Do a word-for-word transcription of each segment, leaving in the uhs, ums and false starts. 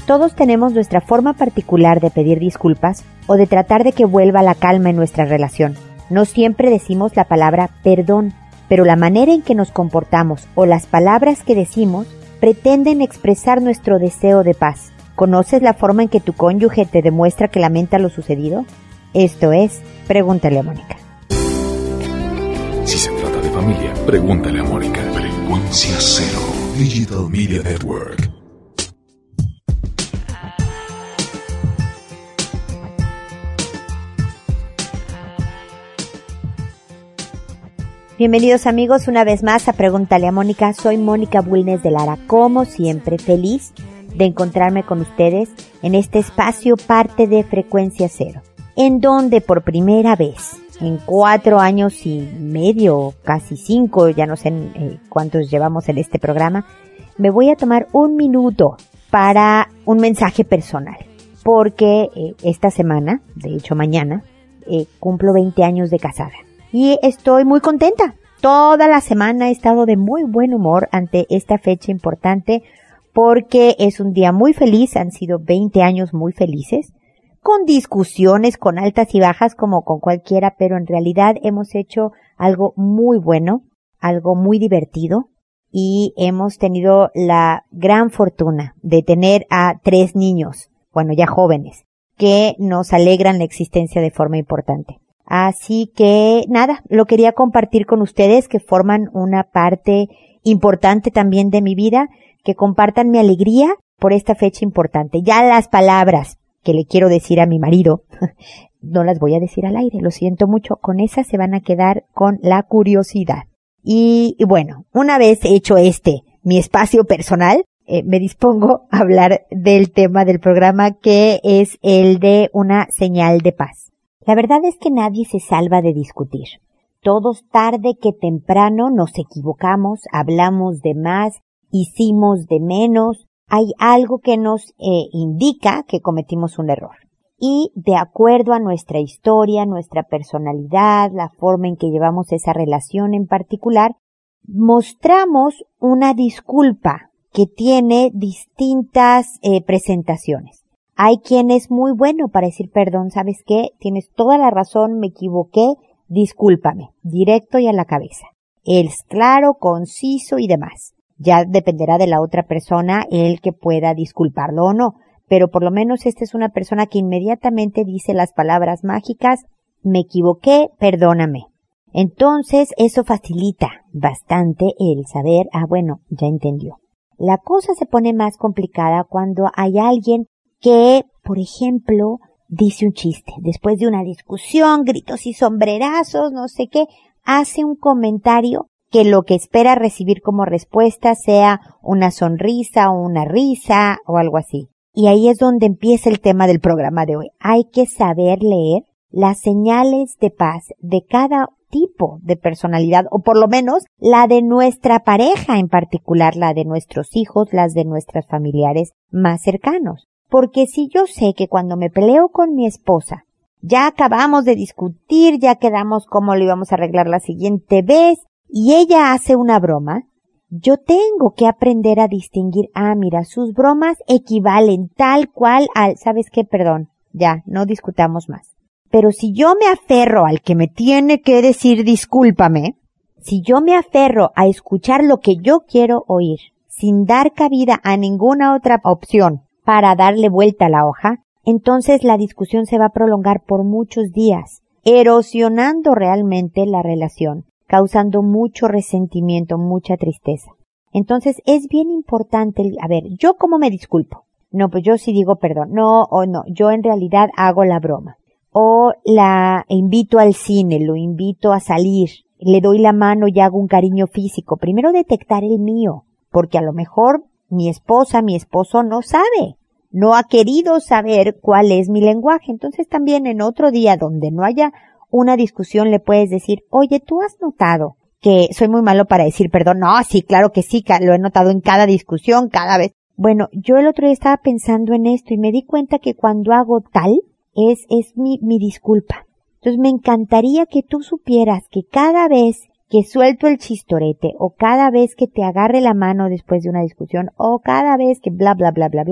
Todos tenemos nuestra forma particular de pedir disculpas o de tratar de que vuelva la calma en nuestra relación. No siempre decimos la palabra perdón, pero la manera en que nos comportamos o las palabras que decimos pretenden expresar nuestro deseo de paz. ¿Conoces la forma en que tu cónyuge te demuestra que lamenta lo sucedido? Esto es, pregúntale a Mónica. Si se trata de familia, pregúntale a Mónica. Frecuencia Cero, Digital Media Network. Bienvenidos amigos una vez más a Pregúntale a Mónica. Soy Mónica Bulnes de Lara, como siempre feliz de encontrarme con ustedes en este espacio parte de Frecuencia Cero, en donde por primera vez en cuatro años y medio, casi cinco, ya no sé eh, cuántos llevamos en este programa, me voy a tomar un minuto para un mensaje personal, porque eh, esta semana, de hecho mañana, eh, cumplo veinte años de casada. Y estoy muy contenta. Toda la semana he estado de muy buen humor ante esta fecha importante porque es un día muy feliz. Han sido veinte años muy felices, con discusiones, con altas y bajas como con cualquiera, pero en realidad hemos hecho algo muy bueno, algo muy divertido y hemos tenido la gran fortuna de tener a tres niños, bueno ya jóvenes, que nos alegran la existencia de forma importante. Así que nada, lo quería compartir con ustedes que forman una parte importante también de mi vida, que compartan mi alegría por esta fecha importante. Ya las palabras que le quiero decir a mi marido, no las voy a decir al aire, lo siento mucho, con esas se van a quedar con la curiosidad. Y, y bueno, una vez hecho este, mi espacio personal, eh, me dispongo a hablar del tema del programa que es el de una señal de paz. La verdad es que nadie se salva de discutir. Todos tarde que temprano nos equivocamos, hablamos de más, hicimos de menos. Hay algo que nos eh, indica que cometimos un error. Y de acuerdo a nuestra historia, nuestra personalidad, la forma en que llevamos esa relación en particular, mostramos una disculpa que tiene distintas eh, presentaciones. Hay quien es muy bueno para decir perdón, ¿sabes qué? Tienes toda la razón, me equivoqué, discúlpame, directo y a la cabeza. Es claro, conciso y demás. Ya dependerá de la otra persona el que pueda disculparlo o no, pero por lo menos esta es una persona que inmediatamente dice las palabras mágicas, me equivoqué, perdóname. Entonces eso facilita bastante el saber, ah bueno, ya entendió. La cosa se pone más complicada cuando hay alguien que, por ejemplo, dice un chiste, después de una discusión, gritos y sombrerazos, no sé qué, hace un comentario que lo que espera recibir como respuesta sea una sonrisa o una risa o algo así. Y ahí es donde empieza el tema del programa de hoy. Hay que saber leer las señales de paz de cada tipo de personalidad, o por lo menos la de nuestra pareja, en particular la de nuestros hijos, las de nuestros familiares más cercanos. Porque si yo sé que cuando me peleo con mi esposa, ya acabamos de discutir, ya quedamos cómo lo íbamos a arreglar la siguiente vez, y ella hace una broma, yo tengo que aprender a distinguir, ah, mira, sus bromas equivalen tal cual al, ¿sabes qué? Perdón, ya, no discutamos más. Pero si yo me aferro al que me tiene que decir discúlpame, si yo me aferro a escuchar lo que yo quiero oír, sin dar cabida a ninguna otra opción, para darle vuelta a la hoja, entonces la discusión se va a prolongar por muchos días, erosionando realmente la relación, causando mucho resentimiento, mucha tristeza. Entonces es bien importante, el, a ver, ¿yo cómo me disculpo? No, pues yo sí digo perdón, no, o no, yo en realidad hago la broma, o la invito al cine, lo invito a salir, le doy la mano y hago un cariño físico. Primero detectar el mío, porque a lo mejor mi esposa, mi esposo no sabe, no ha querido saber cuál es mi lenguaje. Entonces también en otro día donde no haya una discusión le puedes decir, oye, ¿tú has notado que soy muy malo para decir perdón? No, sí, claro que sí, lo he notado en cada discusión, cada vez. Bueno, yo el otro día estaba pensando en esto y me di cuenta que cuando hago tal, es, es mi, mi disculpa. Entonces me encantaría que tú supieras que cada vez que suelto el chistorete, o cada vez que te agarre la mano después de una discusión, o cada vez que bla bla bla bla bla,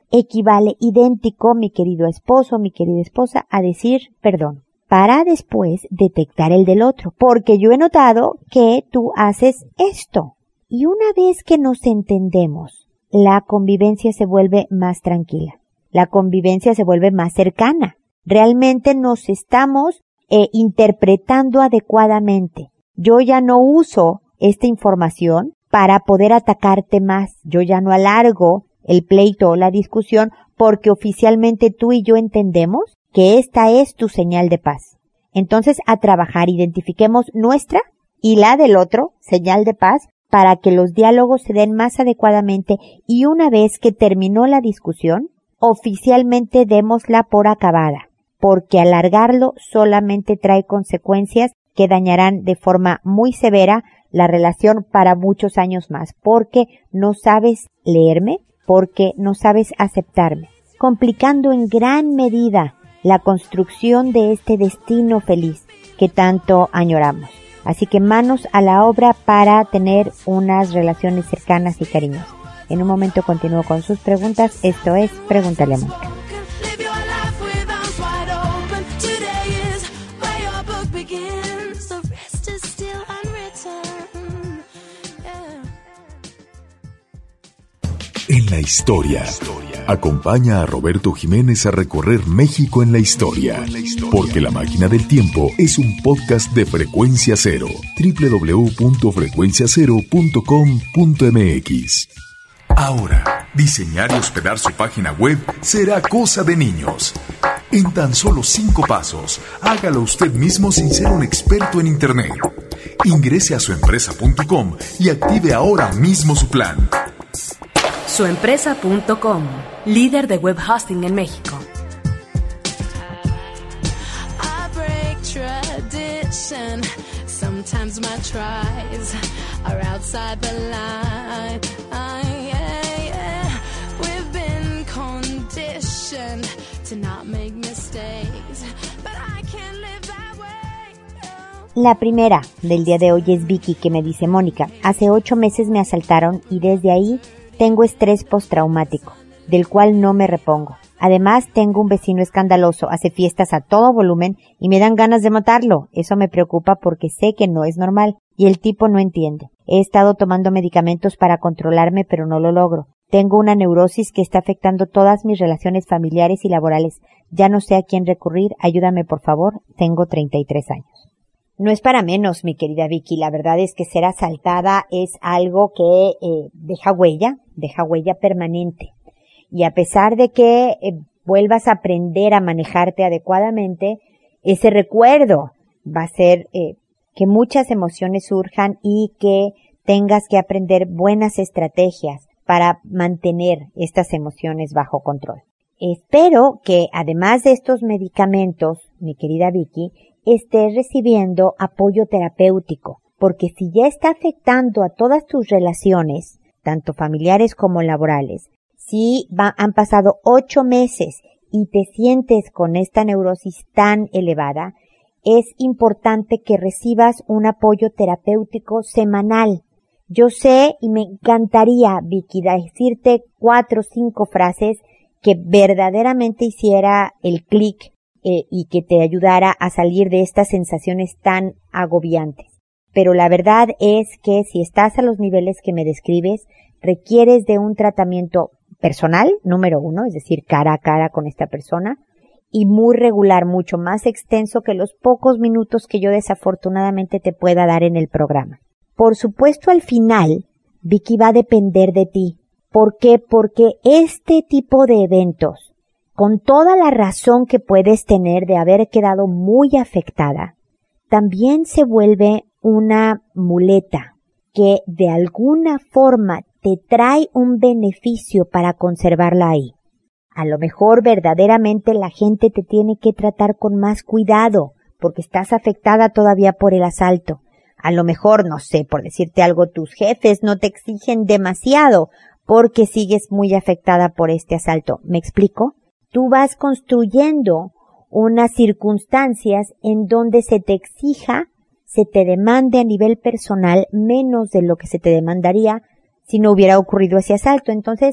equivale idéntico, mi querido esposo, mi querida esposa, a decir perdón, para después detectar el del otro, porque yo he notado que tú haces esto. Y una vez que nos entendemos, la convivencia se vuelve más tranquila, la convivencia se vuelve más cercana. Realmente nos estamos eh, interpretando adecuadamente. Yo ya no uso esta información para poder atacarte más. Yo ya no alargo el pleito o la discusión porque oficialmente tú y yo entendemos que esta es tu señal de paz. Entonces, a trabajar, identifiquemos nuestra y la del otro señal de paz para que los diálogos se den más adecuadamente y una vez que terminó la discusión, oficialmente démosla por acabada, porque alargarlo solamente trae consecuencias que dañarán de forma muy severa la relación para muchos años más, porque no sabes leerme, porque no sabes aceptarme, complicando en gran medida la construcción de este destino feliz que tanto añoramos. Así que manos a la obra para tener unas relaciones cercanas y cariñosas. En un momento continúo con sus preguntas. Esto es Pregúntale a Mónica. En la historia. Acompaña a Roberto Jiménez a recorrer México en la historia. Porque La Máquina del Tiempo es un podcast de Frecuencia Cero. doble u doble u doble u punto frecuencia cero punto com punto m x. Ahora, diseñar y hospedar su página web será cosa de niños. En tan solo cinco pasos, hágalo usted mismo sin ser un experto en Internet. Ingrese a su empresa punto com y active ahora mismo su plan. su empresa punto com, líder de web hosting en México. La primera del día de hoy es Vicky, que me dice: Mónica, hace ocho meses me asaltaron y desde ahí tengo estrés postraumático, del cual no me repongo. Además, tengo un vecino escandaloso, hace fiestas a todo volumen y me dan ganas de matarlo. Eso me preocupa porque sé que no es normal y el tipo no entiende. He estado tomando medicamentos para controlarme, pero no lo logro. Tengo una neurosis que está afectando todas mis relaciones familiares y laborales. Ya no sé a quién recurrir. Ayúdame, por favor. Tengo treinta y tres años. No es para menos, mi querida Vicky. La verdad es que ser asaltada es algo que eh, deja huella, deja huella permanente. Y a pesar de que eh, vuelvas a aprender a manejarte adecuadamente, ese recuerdo va a ser eh, que muchas emociones surjan y que tengas que aprender buenas estrategias para mantener estas emociones bajo control. Espero que además de estos medicamentos, mi querida Vicky, estés recibiendo apoyo terapéutico, porque si ya está afectando a todas tus relaciones, tanto familiares como laborales, si va, han pasado ocho meses y te sientes con esta neurosis tan elevada, es importante que recibas un apoyo terapéutico semanal. Yo sé y me encantaría, Vicky, decirte cuatro o cinco frases que verdaderamente hiciera el clic Eh, y que te ayudara a salir de estas sensaciones tan agobiantes. Pero la verdad es que si estás a los niveles que me describes, requieres de un tratamiento personal, número uno, es decir, cara a cara con esta persona, y muy regular, mucho más extenso que los pocos minutos que yo desafortunadamente te pueda dar en el programa. Por supuesto, al final, Vicky, va a depender de ti. ¿Por qué? Porque este tipo de eventos, con toda la razón que puedes tener de haber quedado muy afectada, también se vuelve una muleta que de alguna forma te trae un beneficio para conservarla ahí. A lo mejor verdaderamente la gente te tiene que tratar con más cuidado porque estás afectada todavía por el asalto. A lo mejor, no sé, por decirte algo, tus jefes no te exigen demasiado porque sigues muy afectada por este asalto. ¿Me explico? Tú vas construyendo unas circunstancias en donde se te exija, se te demande a nivel personal menos de lo que se te demandaría si no hubiera ocurrido ese asalto. Entonces,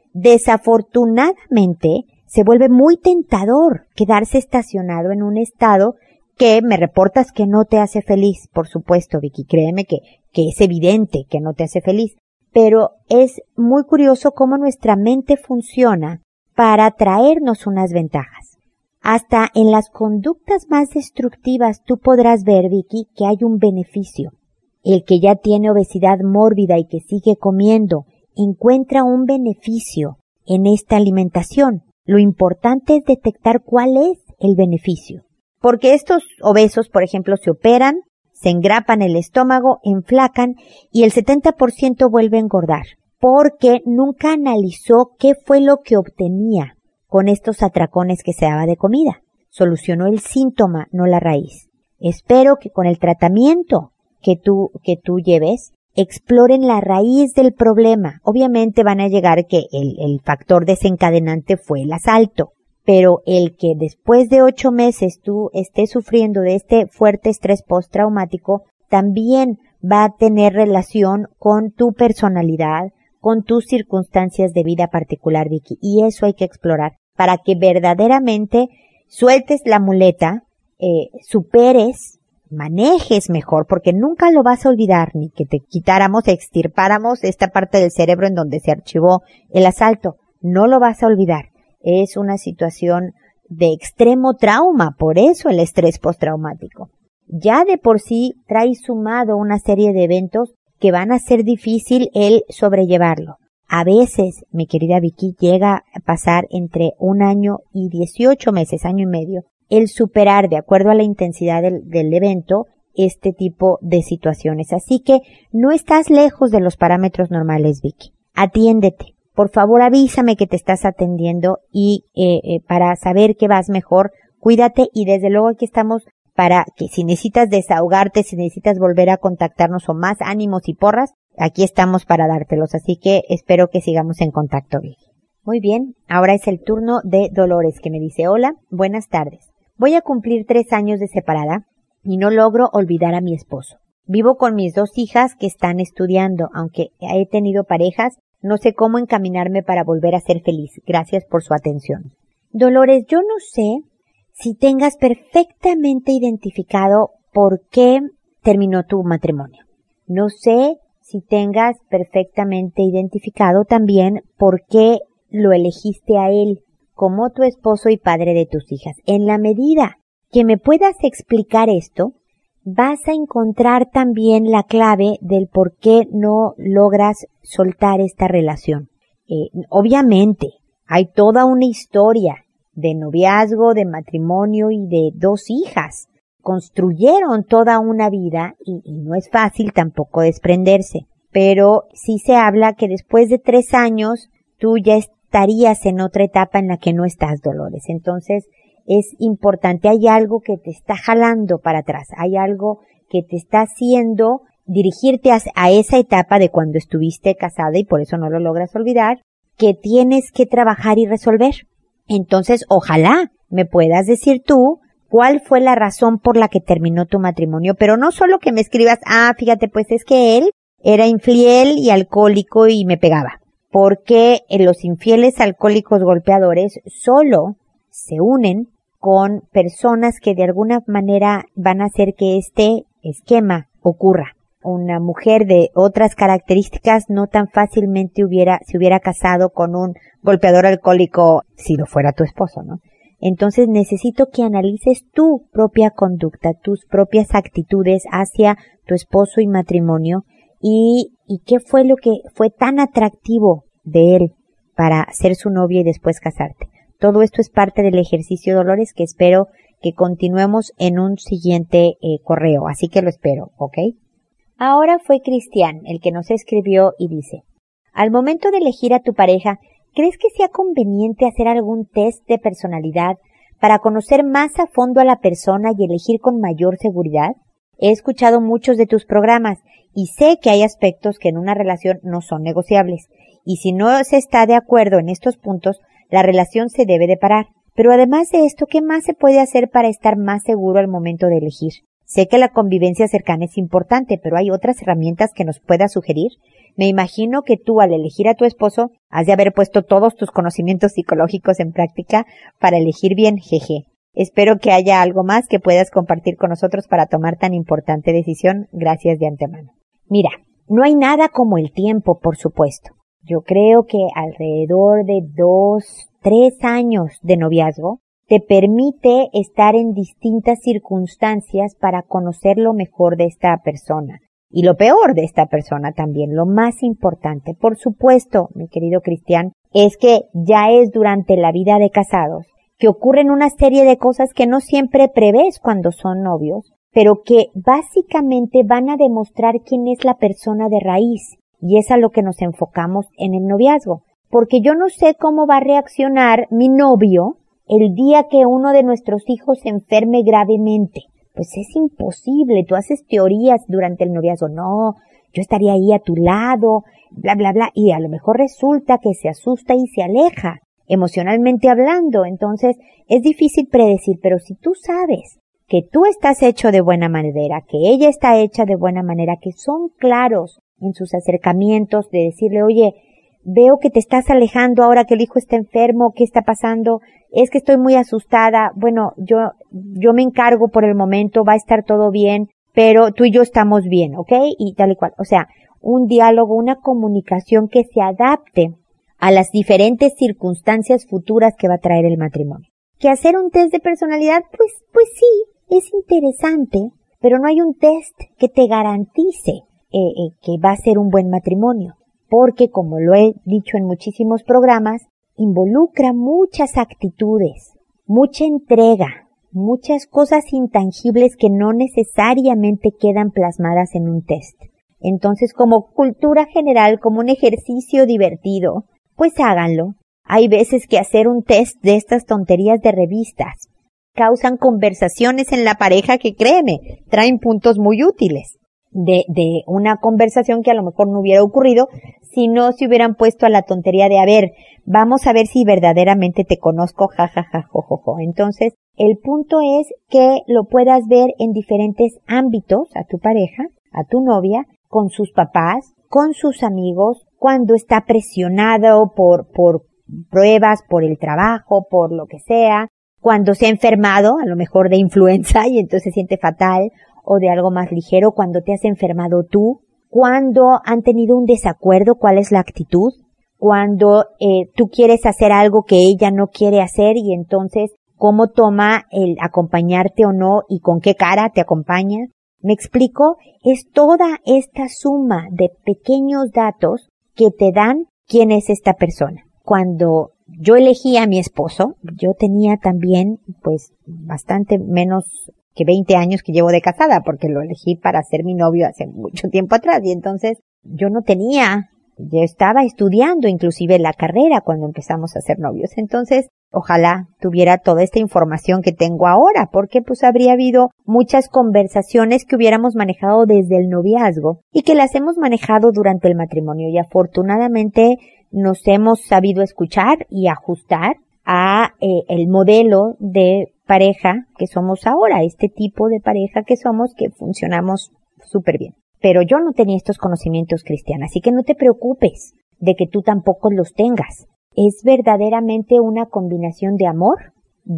Desafortunadamente, se vuelve muy tentador quedarse estacionado en un estado que me reportas que no te hace feliz. Por supuesto, Vicky, créeme que, que es evidente que no te hace feliz. Pero es muy curioso cómo nuestra mente funciona para traernos unas ventajas. Hasta en las conductas más destructivas tú podrás ver, Vicky, que hay un beneficio. El que ya tiene obesidad mórbida y que sigue comiendo, encuentra un beneficio en esta alimentación. Lo importante es detectar cuál es el beneficio. Porque estos obesos, por ejemplo, se operan, se engrapan el estómago, enflacan y el setenta por ciento vuelve a engordar. Porque nunca analizó qué fue lo que obtenía con estos atracones que se daba de comida. Solucionó el síntoma, no la raíz. Espero que con el tratamiento que tú, que tú lleves, exploren la raíz del problema. Obviamente van a llegar que el, el factor desencadenante fue el asalto, pero el que después de ocho meses tú estés sufriendo de este fuerte estrés postraumático también va a tener relación con tu personalidad, con tus circunstancias de vida particular, Vicky, y eso hay que explorar para que verdaderamente sueltes la muleta, eh, superes, manejes mejor, porque nunca lo vas a olvidar, ni que te quitáramos, extirpáramos esta parte del cerebro en donde se archivó el asalto. No lo vas a olvidar. Es una situación de extremo trauma, por eso el estrés postraumático. Ya de por sí trae sumado una serie de eventos que van a ser difícil el sobrellevarlo. A veces, mi querida Vicky, llega a pasar entre un año y dieciocho meses, año y medio, el superar, de acuerdo a la intensidad del, del evento, este tipo de situaciones. Así que no estás lejos de los parámetros normales, Vicky. Atiéndete. Por favor, avísame que te estás atendiendo y eh, eh, para saber que vas mejor, cuídate y desde luego aquí estamos para que si necesitas desahogarte, si necesitas volver a contactarnos o más ánimos y porras, aquí estamos para dártelos. Así que espero que sigamos en contacto, Vicky. Muy bien, ahora es el turno de Dolores, que me dice: hola, buenas tardes. Voy a cumplir tres años de separada y no logro olvidar a mi esposo. Vivo con mis dos hijas que están estudiando, aunque he tenido parejas, no sé cómo encaminarme para volver a ser feliz. Gracias por su atención. Dolores, yo no sé si tengas perfectamente identificado por qué terminó tu matrimonio. No sé si tengas perfectamente identificado también por qué lo elegiste a él como tu esposo y padre de tus hijas. En la medida que me puedas explicar esto, vas a encontrar también la clave del por qué no logras soltar esta relación. Eh, obviamente, hay toda una historia de noviazgo, de matrimonio y de dos hijas. Construyeron toda una vida y, y no es fácil tampoco desprenderse. Pero sí se habla que después de tres años tú ya estarías en otra etapa en la que no estás, Dolores. Entonces, es importante, hay algo que te está jalando para atrás, hay algo que te está haciendo dirigirte a, a esa etapa de cuando estuviste casada y por eso no lo logras olvidar, que tienes que trabajar y resolver. Entonces, ojalá me puedas decir tú cuál fue la razón por la que terminó tu matrimonio, pero no solo que me escribas, ah, fíjate, pues es que él era infiel y alcohólico y me pegaba, porque los infieles alcohólicos golpeadores solo se unen con personas que de alguna manera van a hacer que este esquema ocurra. Una mujer de otras características no tan fácilmente hubiera, se hubiera casado con un golpeador alcohólico si lo fuera tu esposo, ¿no? Entonces necesito que analices tu propia conducta, tus propias actitudes hacia tu esposo y matrimonio y, y qué fue lo que fue tan atractivo de él para ser su novia y después casarte. Todo esto es parte del ejercicio, Dolores, que espero que continuemos en un siguiente eh, correo. Así que lo espero, ¿ok? Ahora fue Cristian el que nos escribió y dice: al momento de elegir a tu pareja, ¿crees que sea conveniente hacer algún test de personalidad para conocer más a fondo a la persona y elegir con mayor seguridad? He escuchado muchos de tus programas y sé que hay aspectos que en una relación no son negociables. Y si no se está de acuerdo en estos puntos, la relación se debe de parar. Pero además de esto, ¿qué más se puede hacer para estar más seguro al momento de elegir? Sé que la convivencia cercana es importante, pero hay otras herramientas que nos puedas sugerir. Me imagino que tú, al elegir a tu esposo, has de haber puesto todos tus conocimientos psicológicos en práctica para elegir bien, jeje. Espero que haya algo más que puedas compartir con nosotros para tomar tan importante decisión. Gracias de antemano. Mira, no hay nada como el tiempo, por supuesto. Yo creo que alrededor de dos, tres años de noviazgo te permite estar en distintas circunstancias para conocer lo mejor de esta persona. Y lo peor de esta persona también, lo más importante, por supuesto, mi querido Cristian, es que ya es durante la vida de casados que ocurren una serie de cosas que no siempre prevés cuando son novios, pero que básicamente van a demostrar quién es la persona de raíz, y es a lo que nos enfocamos en el noviazgo, porque yo no sé cómo va a reaccionar mi novio el día que uno de nuestros hijos se enferme gravemente. Pues es imposible, tú haces teorías durante el noviazgo, no, yo estaría ahí a tu lado, bla, bla, bla, y a lo mejor resulta que se asusta y se aleja, emocionalmente hablando. Entonces es difícil predecir, pero si tú sabes que tú estás hecho de buena manera, que ella está hecha de buena manera, que son claros en sus acercamientos de decirle, oye, veo que te estás alejando ahora que el hijo está enfermo, ¿qué está pasando? Es que estoy muy asustada, bueno, yo, yo me encargo por el momento, va a estar todo bien, pero tú y yo estamos bien, ¿ok? Y tal y cual. O sea, un diálogo, una comunicación que se adapte a las diferentes circunstancias futuras que va a traer el matrimonio. Que hacer un test de personalidad, pues, pues sí, es interesante, pero no hay un test que te garantice eh, eh, que va a ser un buen matrimonio, porque como lo he dicho en muchísimos programas, involucra muchas actitudes, mucha entrega, muchas cosas intangibles que no necesariamente quedan plasmadas en un test. Entonces, como cultura general, como un ejercicio divertido, pues háganlo. Hay veces que hacer un test de estas tonterías de revistas causan conversaciones en la pareja que, créeme, traen puntos muy útiles de, de una conversación que a lo mejor no hubiera ocurrido si no se hubieran puesto a la tontería de, a ver, vamos a ver si verdaderamente te conozco, jajaja, jojojo. Entonces, el punto es que lo puedas ver en diferentes ámbitos a tu pareja, a tu novia, con sus papás, con sus amigos, cuando está presionado por, por pruebas, por el trabajo, por lo que sea, cuando se ha enfermado, a lo mejor de influenza y entonces se siente fatal, o de algo más ligero, cuando te has enfermado tú, cuando han tenido un desacuerdo, cuál es la actitud, cuando eh, tú quieres hacer algo que ella no quiere hacer y entonces cómo toma el acompañarte o no y con qué cara te acompaña. ¿Me explico? Es toda esta suma de pequeños datos que te dan quién es esta persona. Cuando yo elegí a mi esposo, yo tenía también, pues, bastante menos que veinte años que llevo de casada, porque lo elegí para ser mi novio hace mucho tiempo atrás, y entonces yo no tenía, yo estaba estudiando inclusive la carrera cuando empezamos a ser novios. Entonces, ojalá tuviera toda esta información que tengo ahora, porque pues habría habido muchas conversaciones que hubiéramos manejado desde el noviazgo y que las hemos manejado durante el matrimonio, y afortunadamente nos hemos sabido escuchar y ajustar a eh, el modelo de pareja que somos ahora, este tipo de pareja que somos, que funcionamos súper bien. Pero yo no tenía estos conocimientos, Cristian, así que no te preocupes de que tú tampoco los tengas. Es verdaderamente una combinación de amor,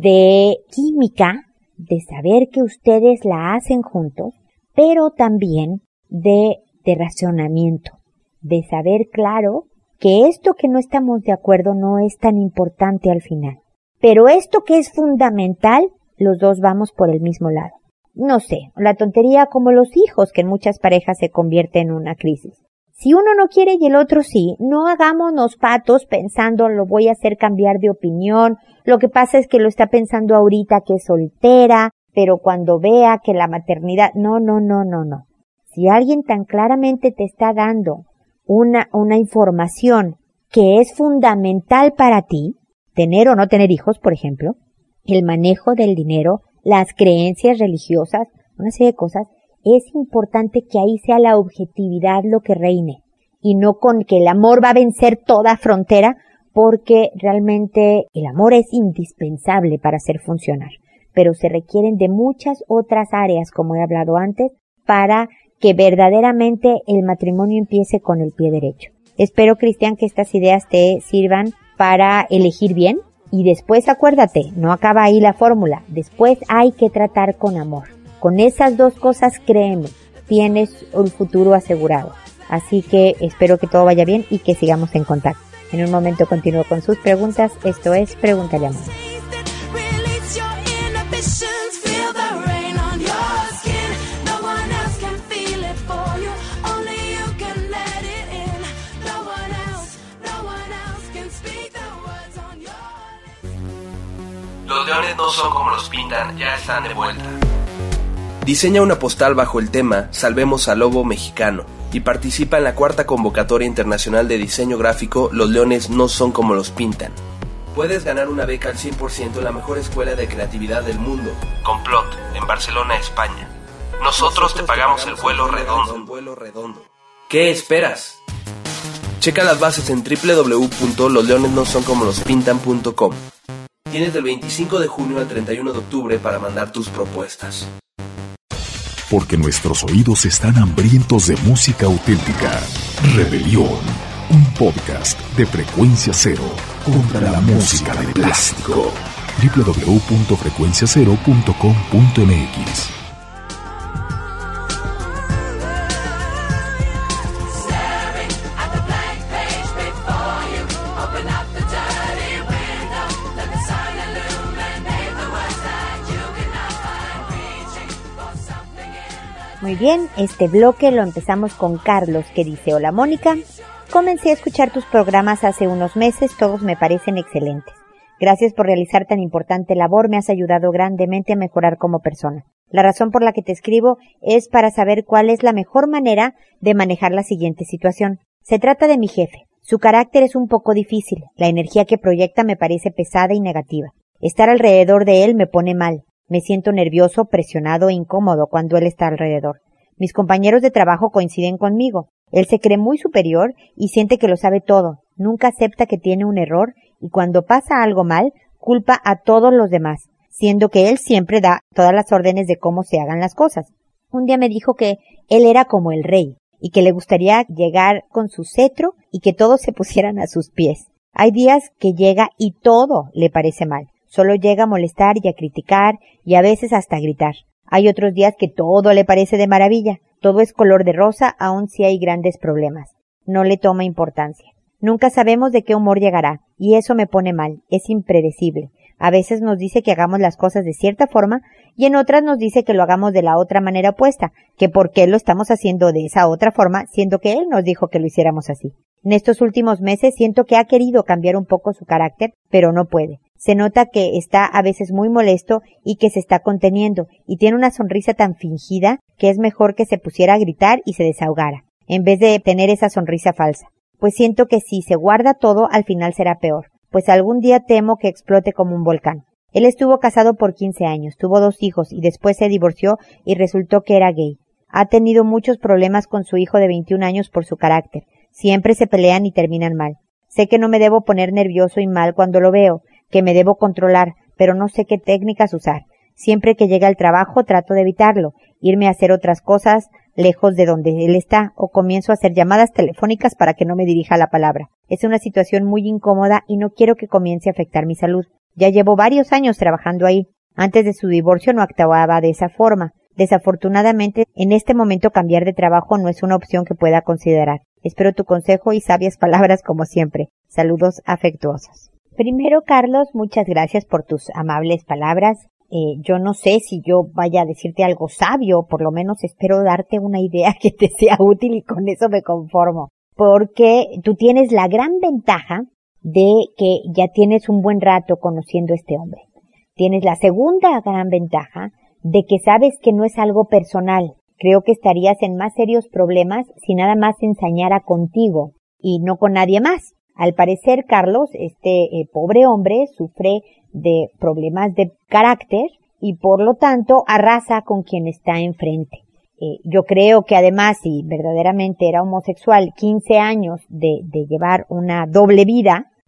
de química, de saber que ustedes la hacen juntos, pero también de, de razonamiento, de saber claro que esto que no estamos de acuerdo no es tan importante al final. Pero esto que es fundamental, los dos vamos por el mismo lado. No sé, la tontería como los hijos, que en muchas parejas se convierte en una crisis. Si uno no quiere y el otro sí, no hagámonos patos pensando lo voy a hacer cambiar de opinión. Lo que pasa es que lo está pensando ahorita que es soltera, pero cuando vea que la maternidad... No, no, no, no, no. Si alguien tan claramente te está dando una, una información que es fundamental para ti, tener o no tener hijos, por ejemplo, el manejo del dinero, las creencias religiosas, una serie de cosas, es importante que ahí sea la objetividad lo que reine y no con que el amor va a vencer toda frontera, porque realmente el amor es indispensable para hacer funcionar. pero se requieren de muchas otras áreas, como he hablado antes, para que verdaderamente el matrimonio empiece con el pie derecho. Espero, Cristian, que estas ideas te sirvan para elegir bien y después acuérdate, no acaba ahí la fórmula, después hay que tratar con amor. Con esas dos cosas, créeme, tienes un futuro asegurado. Así que espero que todo vaya bien y que sigamos en contacto. En un momento continúo con sus preguntas. Esto es Pregúntale a Amor. Los leones no son como los pintan, ya están de vuelta. Diseña una postal bajo el tema Salvemos al Lobo Mexicano y participa en la cuarta convocatoria internacional de diseño gráfico Los leones no son como los pintan. Puedes ganar una beca al cien por ciento en la mejor escuela de creatividad del mundo, Complot, en Barcelona, España. Nosotros, Nosotros te pagamos, te pagamos el, vuelo el, redondo. el vuelo redondo. ¿Qué esperas? Checa las bases en doble u doble u doble u punto los leones no son como los pintan punto com. Tienes del veinticinco de junio al treinta y uno de octubre para mandar tus propuestas. Porque nuestros oídos están hambrientos de música auténtica. Rebelión, un podcast de Frecuencia Cero contra la música de plástico. doble u doble u doble u punto frecuencia cero punto com punto m x. Muy bien, este bloque lo empezamos con Carlos, que dice: hola Mónica, comencé a escuchar tus programas hace unos meses, todos me parecen excelentes. Gracias por realizar tan importante labor, me has ayudado grandemente a mejorar como persona. La razón por la que te escribo es para saber cuál es la mejor manera de manejar la siguiente situación. Se trata de mi jefe. Su carácter es un poco difícil, la energía que proyecta me parece pesada y negativa. Estar alrededor de él me pone mal. Me siento nervioso, presionado e incómodo cuando él está alrededor. Mis compañeros de trabajo coinciden conmigo. Él se cree muy superior y siente que lo sabe todo. Nunca acepta que tiene un error y cuando pasa algo mal, culpa a todos los demás, siendo que él siempre da todas las órdenes de cómo se hagan las cosas. Un día me dijo que él era como el rey y que le gustaría llegar con su cetro y que todos se pusieran a sus pies. Hay días que llega y todo le parece mal. Solo llega a molestar y a criticar y a veces hasta a gritar. Hay otros días que todo le parece de maravilla. Todo es color de rosa, aun si hay grandes problemas. No le toma importancia. Nunca sabemos de qué humor llegará, y eso me pone mal. Es impredecible. A veces nos dice que hagamos las cosas de cierta forma, y en otras nos dice que lo hagamos de la otra manera opuesta, que por qué lo estamos haciendo de esa otra forma, siendo que él nos dijo que lo hiciéramos así. En estos últimos meses siento que ha querido cambiar un poco su carácter, pero no puede. Se nota que está a veces muy molesto y que se está conteniendo, y tiene una sonrisa tan fingida que es mejor que se pusiera a gritar y se desahogara, en vez de tener esa sonrisa falsa. Pues siento que si se guarda todo, al final será peor, pues algún día temo que explote como un volcán. Él estuvo casado por quince años, tuvo dos hijos y después se divorció y resultó que era gay. Ha tenido muchos problemas con su hijo de veintiún años por su carácter. Siempre se pelean y terminan mal. Sé que no me debo poner nervioso y mal cuando lo veo, que me debo controlar, pero no sé qué técnicas usar. Siempre que llega al trabajo trato de evitarlo, irme a hacer otras cosas lejos de donde él está, o comienzo a hacer llamadas telefónicas para que no me dirija la palabra. Es una situación muy incómoda y no quiero que comience a afectar mi salud. Ya llevo varios años trabajando ahí. Antes de su divorcio no actuaba de esa forma. Desafortunadamente, en este momento cambiar de trabajo no es una opción que pueda considerar. Espero tu consejo y sabias palabras como siempre. Saludos afectuosos. Primero, Carlos, muchas gracias por tus amables palabras. Eh, yo no sé si yo vaya a decirte algo sabio, por lo menos espero darte una idea que te sea útil y con eso me conformo. Porque tú tienes la gran ventaja de que ya tienes un buen rato conociendo a este hombre. Tienes la segunda gran ventaja de que sabes que no es algo personal. Creo que estarías en más serios problemas si nada más se ensañara contigo y no con nadie más. Al parecer, Carlos, este eh, pobre hombre sufre de problemas de carácter y por lo tanto arrasa con quien está enfrente. Eh, yo creo que además, si verdaderamente era homosexual, quince años de, de llevar una doble vida,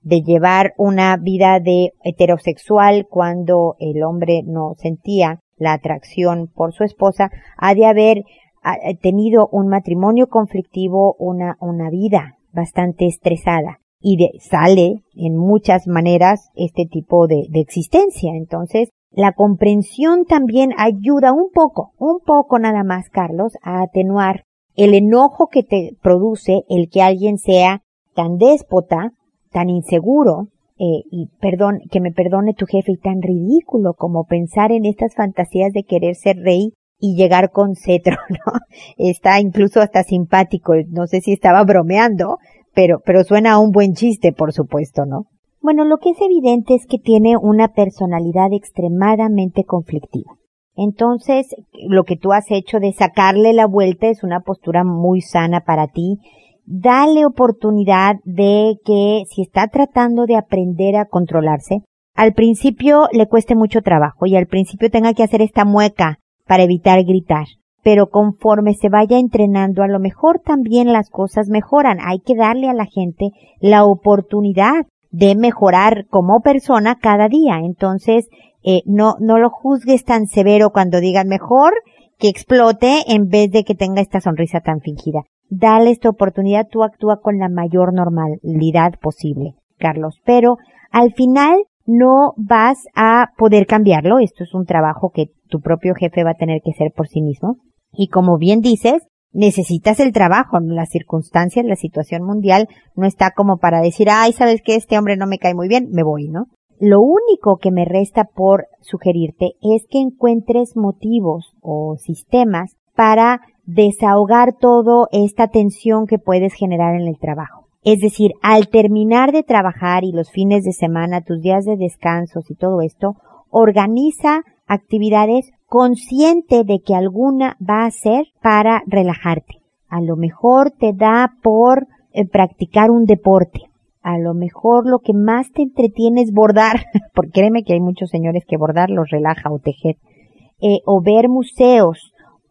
de llevar una vida de heterosexual cuando el hombre no sentía la atracción por su esposa, ha de haber tenido un matrimonio conflictivo, una, una vida bastante estresada. Y de, sale en muchas maneras este tipo de, de existencia. Entonces, la comprensión también ayuda un poco, un poco nada más, Carlos, a atenuar el enojo que te produce el que alguien sea tan déspota, tan inseguro, eh, y perdón, que me perdone tu jefe, y tan ridículo como pensar en estas fantasías de querer ser rey y llegar con cetro, ¿no? Está incluso hasta simpático, no sé si estaba bromeando, pero, pero suena a un buen chiste, por supuesto, ¿no? Bueno, lo que es evidente es que tiene una personalidad extremadamente conflictiva. Entonces, lo que tú has hecho de sacarle la vuelta es una postura muy sana para ti. Dale oportunidad de que si está tratando de aprender a controlarse, al principio le cueste mucho trabajo y al principio tenga que hacer esta mueca para evitar gritar. Pero conforme se vaya entrenando, a lo mejor también las cosas mejoran. Hay que darle a la gente la oportunidad de mejorar como persona cada día. Entonces, eh, no, no lo juzgues tan severo cuando digan mejor que explote en vez de que tenga esta sonrisa tan fingida. Dale esta oportunidad, tú actúa con la mayor normalidad posible, Carlos. Pero al final no vas a poder cambiarlo. Esto es un trabajo que tu propio jefe va a tener que hacer por sí mismo. Y como bien dices, necesitas el trabajo. Las circunstancias, la situación mundial no está como para decir, ay, ¿sabes qué? Este hombre no me cae muy bien, me voy, ¿no? Lo único que me resta por sugerirte es que encuentres motivos o sistemas para desahogar toda esta tensión que puedes generar en el trabajo. Es decir, al terminar de trabajar y los fines de semana, tus días de descansos y todo esto, organiza actividades consciente de que alguna va a ser para relajarte. A lo mejor te da por eh, practicar un deporte. A lo mejor lo que más te entretiene es bordar, porque créeme que hay muchos señores que bordar los relaja, o tejer, eh, o ver museos,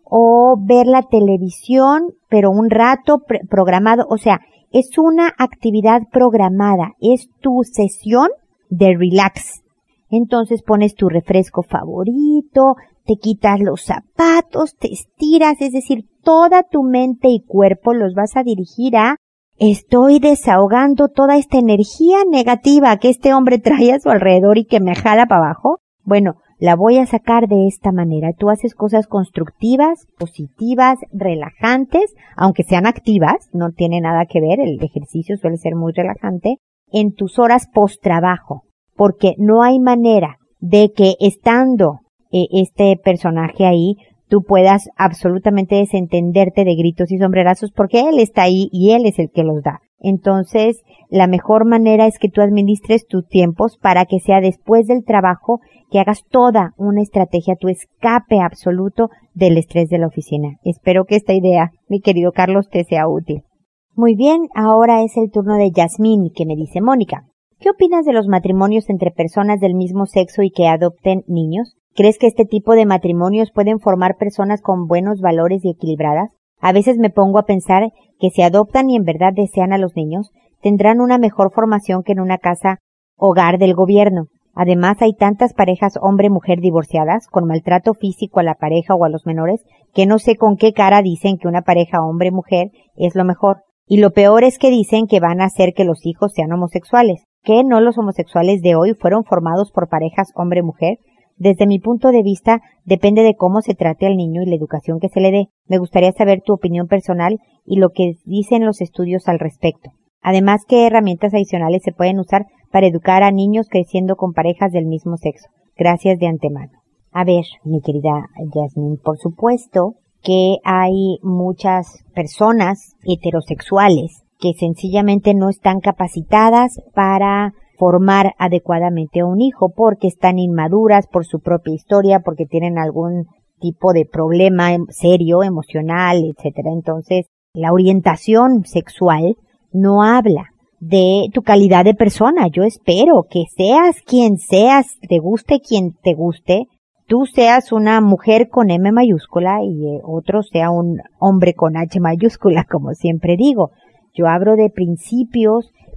o ver la televisión, pero un rato programado. O sea, es una actividad programada, es tu sesión de relax. Entonces pones tu refresco favorito, te quitas los zapatos, te estiras, es decir, toda tu mente y cuerpo los vas a dirigir a estoy desahogando toda esta energía negativa que este hombre trae a su alrededor y que me jala para abajo. Bueno, la voy a sacar de esta manera. Tú haces cosas constructivas, positivas, relajantes, aunque sean activas, no tiene nada que ver, el ejercicio suele ser muy relajante, en tus horas post-trabajo, porque no hay manera de que estando eh, este personaje ahí, tú puedas absolutamente desentenderte de gritos y sombrerazos porque él está ahí y él es el que los da. Entonces, la mejor manera es que tú administres tus tiempos para que sea después del trabajo que hagas toda una estrategia, tu escape absoluto del estrés de la oficina. Espero que esta idea, mi querido Carlos, te sea útil. Muy bien, ahora es el turno de Yasmín, que me dice, Mónica, ¿qué opinas de los matrimonios entre personas del mismo sexo y que adopten niños? ¿Crees que este tipo de matrimonios pueden formar personas con buenos valores y equilibradas? A veces me pongo a pensar que si adoptan y en verdad desean a los niños, tendrán una mejor formación que en una casa hogar del gobierno. Además, hay tantas parejas hombre-mujer divorciadas, con maltrato físico a la pareja o a los menores, que no sé con qué cara dicen que una pareja hombre-mujer es lo mejor. Y lo peor es que dicen que van a hacer que los hijos sean homosexuales. ¿Que no los homosexuales de hoy fueron formados por parejas hombre-mujer? Desde mi punto de vista, depende de cómo se trate al niño y la educación que se le dé. Me gustaría saber tu opinión personal y lo que dicen los estudios al respecto. Además, ¿qué herramientas adicionales se pueden usar para educar a niños creciendo con parejas del mismo sexo? Gracias de antemano. A ver, mi querida Yasmín, por supuesto que hay muchas personas heterosexuales que sencillamente no están capacitadas para formar adecuadamente a un hijo porque están inmaduras por su propia historia, porque tienen algún tipo de problema serio, emocional, etcétera. Entonces, la orientación sexual no habla de tu calidad de persona. Yo espero que seas quien seas, te guste quien te guste, tú seas una mujer con M mayúscula y eh, otro sea un hombre con H mayúscula, como siempre digo. Yo hablo de principios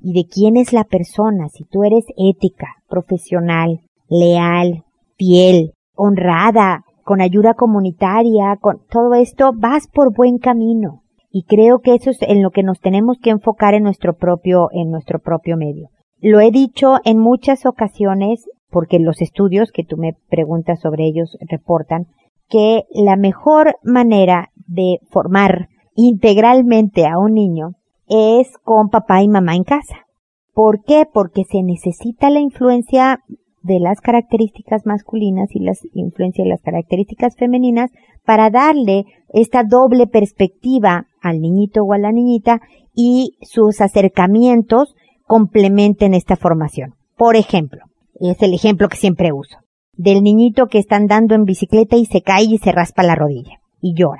y de quién es la persona. Si tú eres ética, profesional, leal, fiel, honrada, con ayuda comunitaria, con todo esto, vas por buen camino. Y creo que eso es en lo que nos tenemos que enfocar en nuestro propio, en nuestro propio medio. Lo he dicho en muchas ocasiones, porque los estudios que tú me preguntas sobre ellos reportan que la mejor manera de formar integralmente a un niño es con papá y mamá en casa. ¿Por qué? Porque se necesita la influencia de las características masculinas y la influencia de las características femeninas para darle esta doble perspectiva al niñito o a la niñita y sus acercamientos complementen esta formación. Por ejemplo, es el ejemplo que siempre uso, del niñito que está andando en bicicleta y se cae y se raspa la rodilla y llora.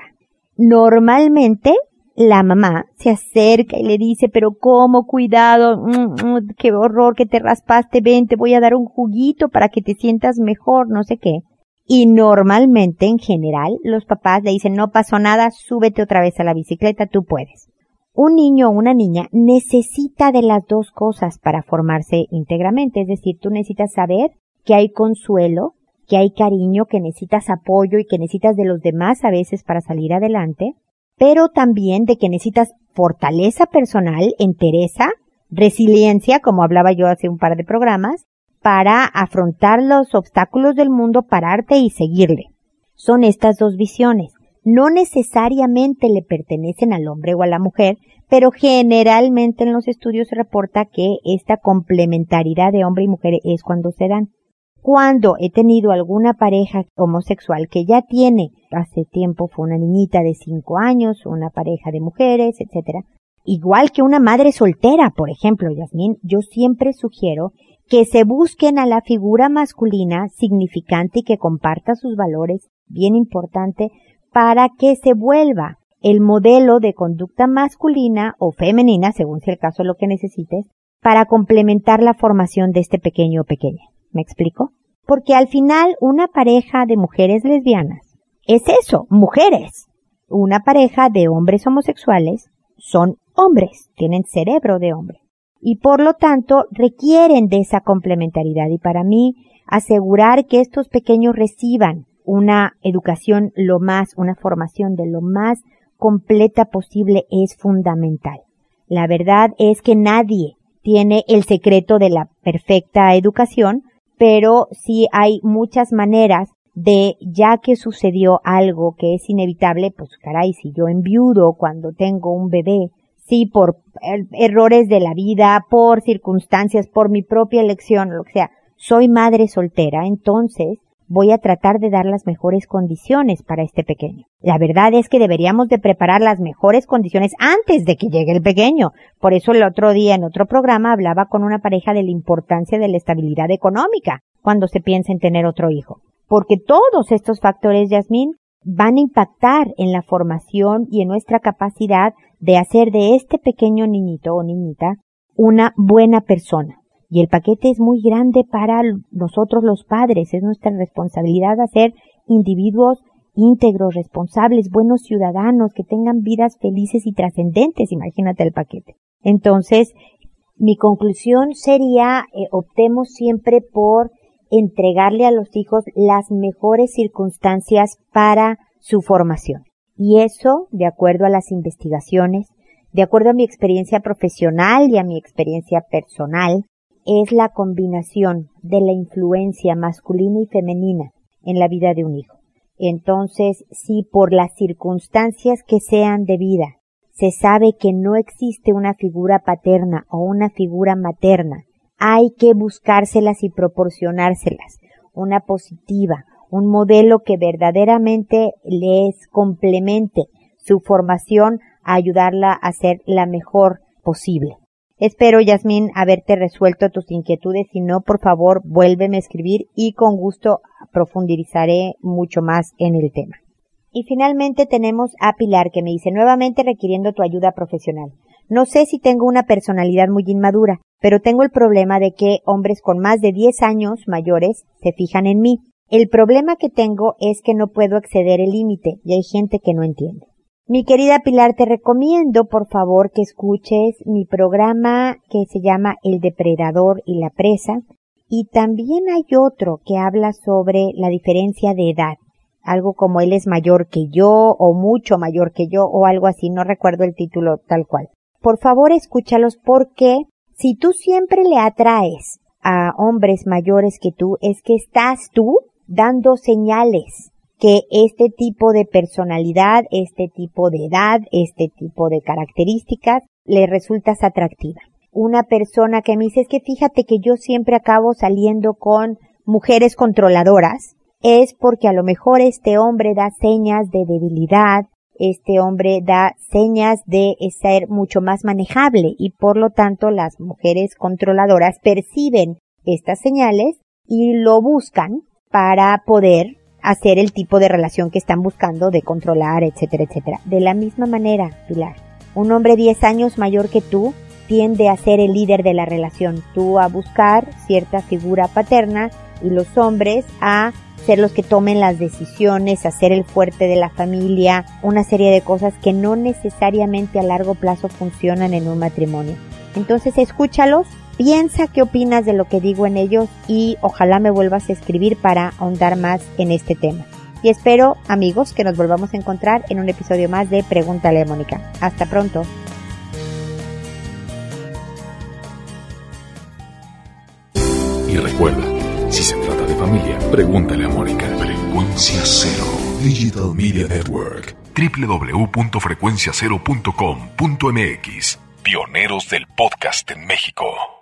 Normalmente la mamá se acerca y le dice, pero cómo, cuidado, mm, mm, qué horror que te raspaste, ven, te voy a dar un juguito para que te sientas mejor, no sé qué. Y normalmente, en general, los papás le dicen, no pasó nada, súbete otra vez a la bicicleta, tú puedes. Un niño o una niña necesita de las dos cosas para formarse íntegramente, es decir, tú necesitas saber que hay consuelo, que hay cariño, que necesitas apoyo y que necesitas de los demás a veces para salir adelante, pero también de que necesitas fortaleza personal, entereza, resiliencia, como hablaba yo hace un par de programas, para afrontar los obstáculos del mundo, pararte y seguirle. Son estas dos visiones. No necesariamente le pertenecen al hombre o a la mujer, pero generalmente en los estudios se reporta que esta complementariedad de hombre y mujer es cuando se dan. Cuando he tenido alguna pareja homosexual que ya tiene, hace tiempo fue una niñita de cinco años, una pareja de mujeres, etcétera, igual que una madre soltera, por ejemplo, Yasmín, yo siempre sugiero que se busquen a la figura masculina significante y que comparta sus valores, bien importante, para que se vuelva el modelo de conducta masculina o femenina, según sea el caso lo que necesites, para complementar la formación de este pequeño o pequeña. ¿Me explico? Porque al final una pareja de mujeres lesbianas es eso, mujeres. Una pareja de hombres homosexuales son hombres, tienen cerebro de hombre. Y por lo tanto requieren de esa complementariedad. Y para mí, asegurar que estos pequeños reciban una educación lo más, una formación de lo más completa posible es fundamental. La verdad es que nadie tiene el secreto de la perfecta educación, pero sí hay muchas maneras de, ya que sucedió algo que es inevitable, pues caray, si yo enviudo cuando tengo un bebé, sí, por er- errores de la vida, por circunstancias, por mi propia elección, lo que sea, soy madre soltera, entonces voy a tratar de dar las mejores condiciones para este pequeño. La verdad es que deberíamos de preparar las mejores condiciones antes de que llegue el pequeño. Por eso el otro día en otro programa hablaba con una pareja de la importancia de la estabilidad económica cuando se piensa en tener otro hijo. Porque todos estos factores, Yasmín, van a impactar en la formación y en nuestra capacidad de hacer de este pequeño niñito o niñita una buena persona. Y el paquete es muy grande para nosotros los padres. Es nuestra responsabilidad hacer individuos íntegros, responsables, buenos ciudadanos, que tengan vidas felices y trascendentes. Imagínate el paquete. Entonces, mi conclusión sería, eh, optemos siempre por entregarle a los hijos las mejores circunstancias para su formación. Y eso, de acuerdo a las investigaciones, de acuerdo a mi experiencia profesional y a mi experiencia personal, es la combinación de la influencia masculina y femenina en la vida de un hijo. Entonces, si por las circunstancias que sean de vida se sabe que no existe una figura paterna o una figura materna, hay que buscárselas y proporcionárselas, una positiva, un modelo que verdaderamente les complemente su formación a ayudarla a ser la mejor posible. Espero, Yasmín, haberte resuelto tus inquietudes. Si no, por favor, vuélveme a escribir y con gusto profundizaré mucho más en el tema. Y finalmente tenemos a Pilar, que me dice, nuevamente requiriendo tu ayuda profesional. No sé si tengo una personalidad muy inmadura, pero tengo el problema de que hombres con más de diez años mayores se fijan en mí. El problema que tengo es que no puedo exceder el límite y hay gente que no entiende. Mi querida Pilar, te recomiendo, por favor, que escuches mi programa que se llama El Depredador y la Presa. Y también hay otro que habla sobre la diferencia de edad. Algo como él es mayor que yo o mucho mayor que yo o algo así. No recuerdo el título tal cual. Por favor, escúchalos porque si tú siempre le atraes a hombres mayores que tú, es que estás tú dando señales que este tipo de personalidad, este tipo de edad, este tipo de características le resultas atractiva. Una persona que me dice, es que fíjate que yo siempre acabo saliendo con mujeres controladoras, es porque a lo mejor este hombre da señas de debilidad, este hombre da señas de ser mucho más manejable y por lo tanto las mujeres controladoras perciben estas señales y lo buscan para poder hacer el tipo de relación que están buscando de controlar, etcétera, etcétera. De la misma manera, Pilar, un hombre diez años mayor que tú tiende a ser el líder de la relación, tú a buscar cierta figura paterna y los hombres a ser los que tomen las decisiones, a ser el fuerte de la familia, una serie de cosas que no necesariamente a largo plazo funcionan en un matrimonio. Entonces escúchalos, piensa qué opinas de lo que digo en ellos y ojalá me vuelvas a escribir para ahondar más en este tema. Y espero, amigos, que nos volvamos a encontrar en un episodio más de Pregúntale a Mónica. Hasta pronto. Y recuerda, si se trata de familia, pregúntale a Mónica. Frecuencia Cero Digital Media Network. doble u doble u doble u punto frecuencia cero punto com punto m x. Pioneros del podcast en México.